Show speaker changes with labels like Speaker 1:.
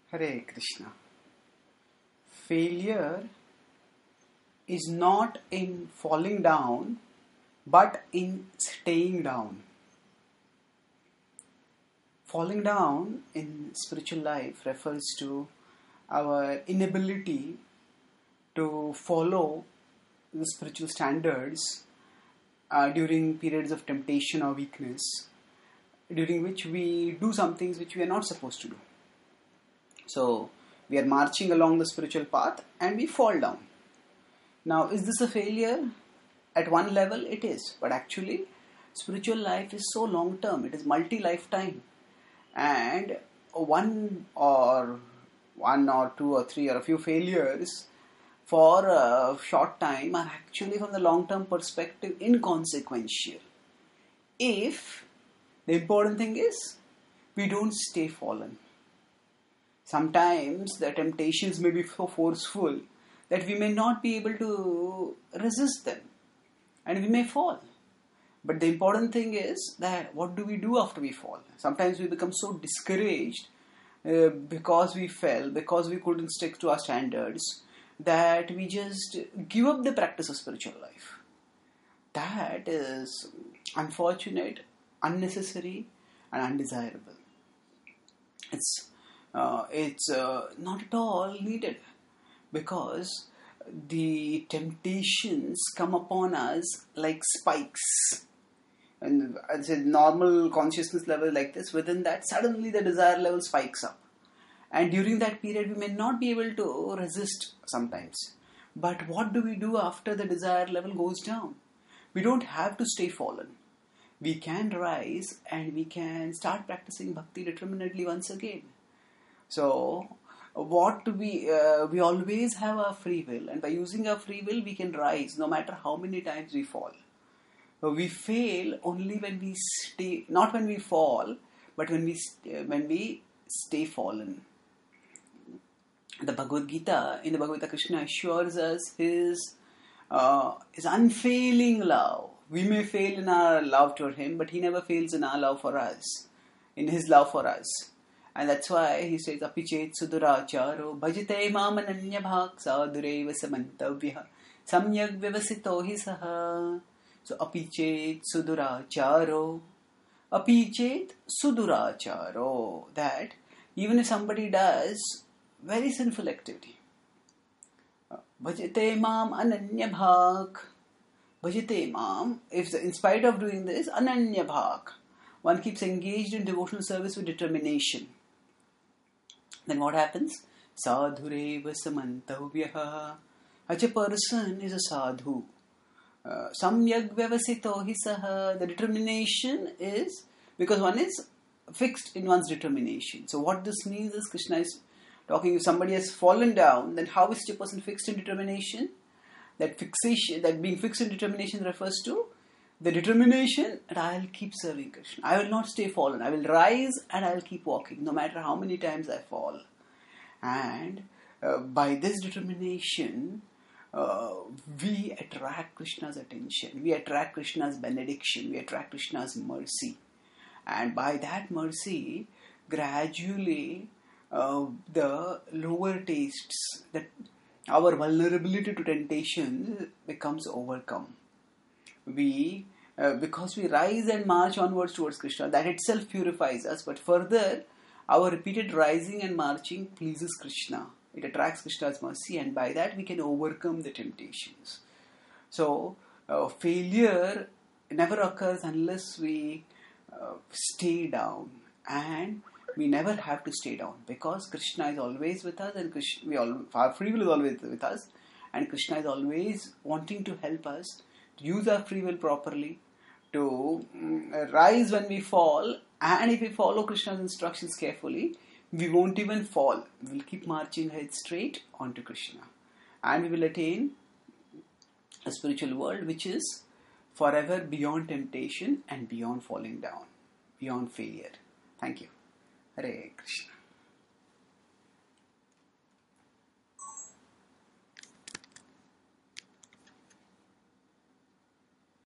Speaker 1: Hare Krishna. Failure is not in falling down, but in staying down. Falling down in spiritual life refers to our inability to follow the spiritual standards during periods of temptation or weakness, during which we do some things which we are not supposed to do. So, we are marching along the spiritual path and we fall down. Now, is this a failure? At one level, it is. But actually, spiritual life is so long term. It is multi-lifetime. And one or two or three or a few failures for a short time are actually, from the long-term perspective, inconsequential. If the important thing is, we don't stay fallen. Sometimes the temptations may be so forceful that we may not be able to resist them and we may fall. But the important thing is that what do we do after we fall? Sometimes we become so discouraged because we fell, because we couldn't stick to our standards, that we just give up the practice of spiritual life. That is unfortunate, unnecessary and undesirable. It's not at all needed, because the temptations come upon us like spikes. And at a normal consciousness level like this, within that, suddenly the desire level spikes up. And during that period, we may not be able to resist sometimes. But what do we do after the desire level goes down? We don't have to stay fallen. We can rise and we can start practicing bhakti determinedly once again. So, we always have our free will, and by using our free will, we can rise no matter how many times we fall. We fail only when we stay, not when we fall, but when we stay fallen. In the Bhagavad Gita, Krishna assures us his unfailing love. We may fail in our love toward him, but he never fails in our love for us, in his love for us. And that's why he says, Apichet suduracharo bhajate mamananya bhak sadureva samantavya samyak vyavasito hi saha. So, apichet suduracharo. Apichet suduracharo. That even if somebody does very sinful activity, bhajate mam ananya bhak. Bhajate mam, if in spite of doing this, ananya bhak, one keeps engaged in devotional service with determination. Then what happens? Sadhureva samantavyaha. Such a person is a sadhu. Samyak vyavasito hi saha. The determination is, because one is fixed in one's determination. So what this means is, Krishna is talking, if somebody has fallen down, then how is such a person fixed in determination? That being fixed in determination refers to the determination that I will keep serving Krishna. I will not stay fallen. I will rise and I will keep walking, no matter how many times I fall. And by this determination, we attract Krishna's attention. We attract Krishna's benediction. We attract Krishna's mercy. And by that mercy, gradually, the lower tastes, that our vulnerability to temptation becomes overcome. Because we rise and march onwards towards Krishna, that itself purifies us. But further, our repeated rising and marching pleases Krishna. It attracts Krishna's mercy, and by that we can overcome the temptations. So, failure never occurs unless we stay down. And we never have to stay down, because Krishna is always with us, and our free will is always with us, and Krishna is always wanting to help us to use our free will properly, to rise when we fall, and if we follow Krishna's instructions carefully, we won't even fall. We will keep marching ahead straight onto Krishna, and we will attain a spiritual world which is forever beyond temptation and beyond falling down, beyond failure. Thank you. Hare Krishna.